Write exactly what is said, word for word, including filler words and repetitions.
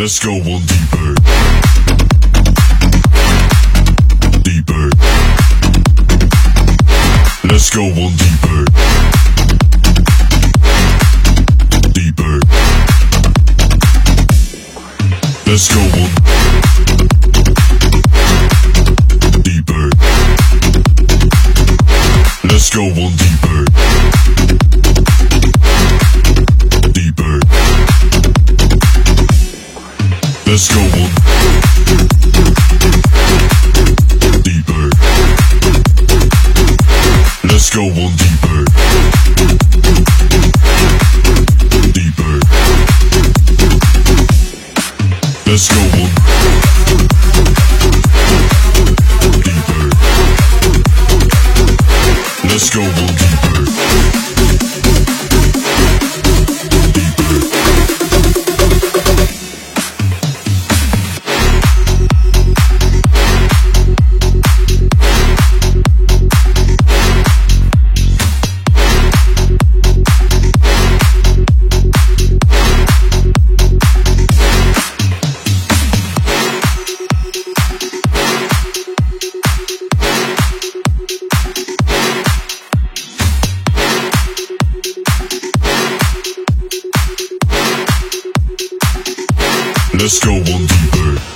Let's go one deeper. Deeper. Let's go one deeper. Deeper. Let's go one deeper. Let's go one deeper. Deeper. Let's go one deeper. Let's go one deeper. Deeper. Let's go one deeper. Let's go one deeper. Deeper. Let's go one deeper.